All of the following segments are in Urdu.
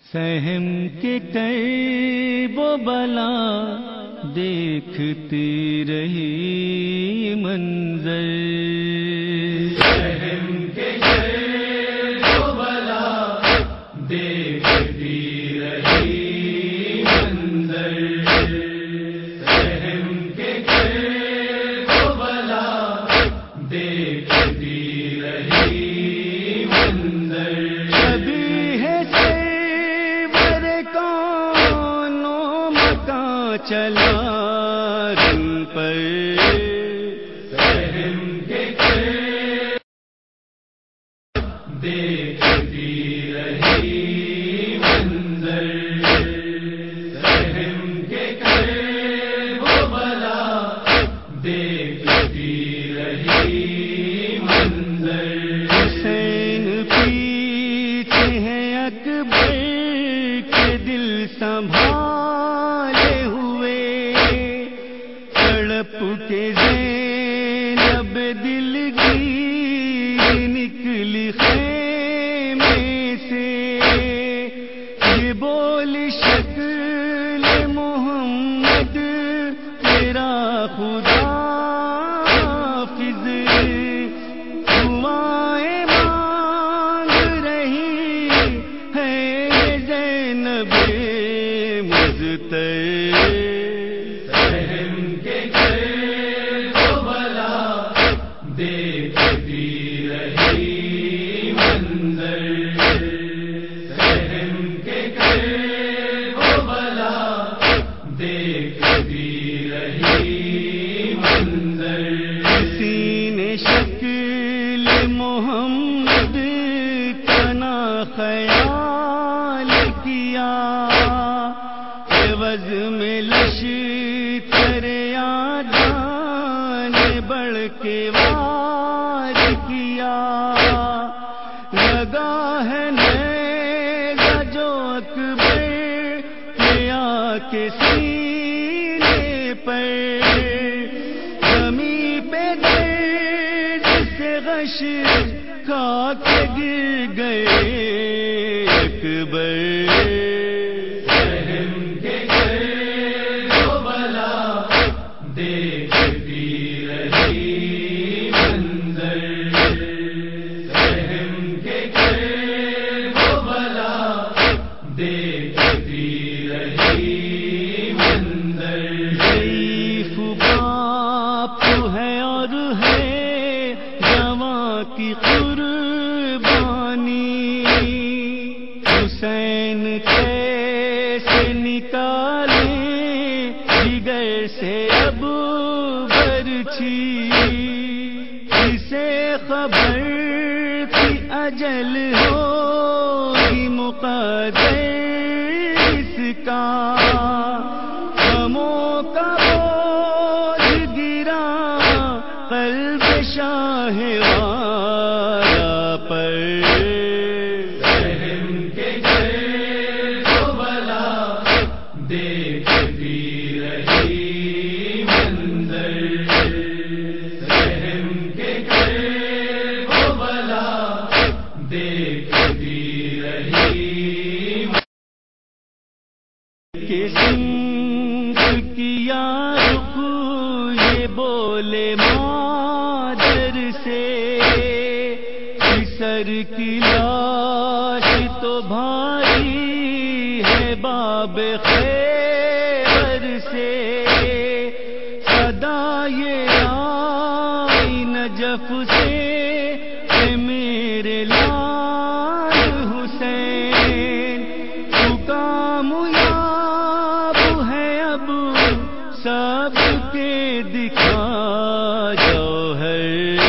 سہم کے کرب و بلا دیکھتی رہی منظر، سہم کے کرب و بلا دیکھتی رہی منظر، سہم کے کرب و بلا دیکھتی رہی منظر، چلا رن پر سہم کے کرب دیکھتی رہی منظر، سہم کے کرب و بلا دیکھتی رہی منظر، حسین پیچھے ہے اکبر کے دل سنبھالے ہوئے، تڑپ کے زینب دلگیر نکلی خیمے سے، یہ بولی شکل محمد تیرا خدا حافظ، دعائیں مانگ رہی ہے زینب مضطر، سہم کے کرب و بلا دیکھتی رہی منظر، سہم کے کرب و بلا دیکھتی رہی منظر، کسی نے شکل محمد کا نہ خیال کیا، عوض میں لشکر یاداں نے بڑھ کے وار کیا، لگا ہے نیزہ جو اکبر کے آ کے سینے پر، زمین پہ درد سے غش کھا کے گر گئے اکبر، سہم کے کرب و بلا دیکھتی رہی منظر، سہم کے کرب و بلا دیکھتی رہی منظر، ضعیف باپ ہے اور ہے جواں کی قربانی، حسین کیسے نکالے جگر سے اب برچھی، اسے خبر کی اجل ہوگی مقدر اس کا، غموں کا بوجھ گرا قلب شاہ والا پر، سہم کے کرب و بلا دیکھتی رہی منظر، سہم کے کرب و بلا دیکھتی رہی کہ سمت کیا رخ یہ بولے مادر سے، سر کی لاش تو بھاری ہے باب خیبر سے، صدا یہ آئی نجف سے کہ میرے لال حسین، تو کامیاب ہے اب سب کے دکھا جوہر،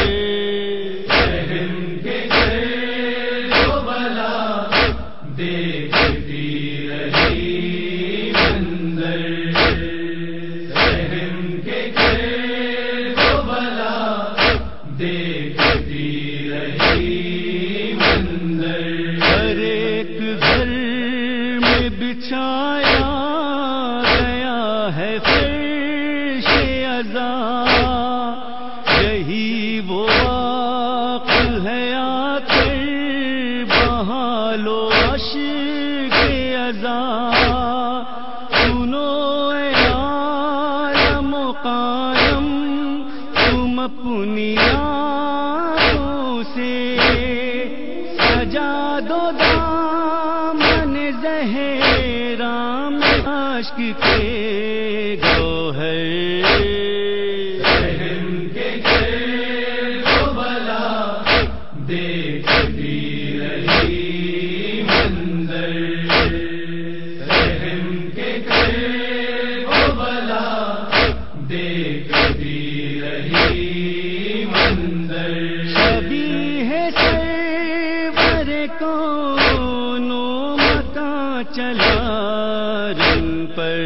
دیکھتی رہی منظر، سہم کے کرب و بلا دیکھتی رہی منظر، ہر ایک گھر میں بچھایا گیا ہے فرش عزا، یہی وہ وقت ہے آ کر بہالو عشق رضا سنو اے عالم و قائم، تم اپنی آنکھوں سے سجا دو دامن زہرا میں عشق کے گوہر، دیکھتی رہی منظر، رحم کے وہ بلا دیکھتی رہی منظر، شبیہ سرور کونوں مکاں چلا رنگ پر،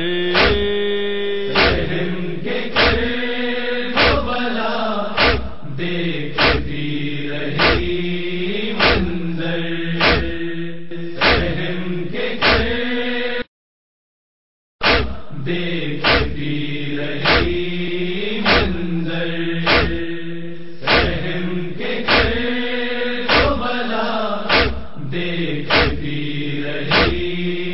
رحم کے وہ بلا دیکھتی رہی منظر، رحم کے دیکھتی رہی منظر، رحم کے وہ بلا دیکھتی رہی